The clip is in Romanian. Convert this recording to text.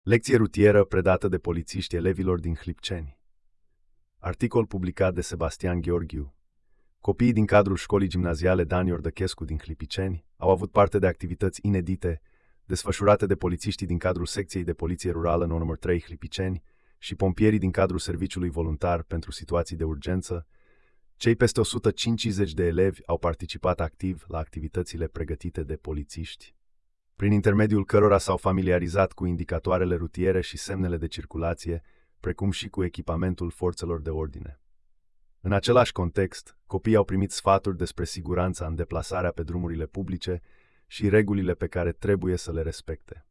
Lecție rutieră predată de polițiști elevilor din Hlipceni. Articol publicat de Sebastian Gheorghiu. Copiii din cadrul școlii gimnaziale Dan Iordăchescu din Hlipiceni au avut parte de activități inedite desfășurate de polițiștii din cadrul secției de poliție rurală nr. 3 Hlipiceni și pompierii din cadrul serviciului voluntar pentru situații de urgență. Cei peste 150 de elevi au participat activ la activitățile pregătite de polițiști, prin intermediul cărora s-au familiarizat cu indicatoarele rutiere și semnele de circulație, precum și cu echipamentul forțelor de ordine. În același context, copiii au primit sfaturi despre siguranța în deplasarea pe drumurile publice și regulile pe care trebuie să le respecte.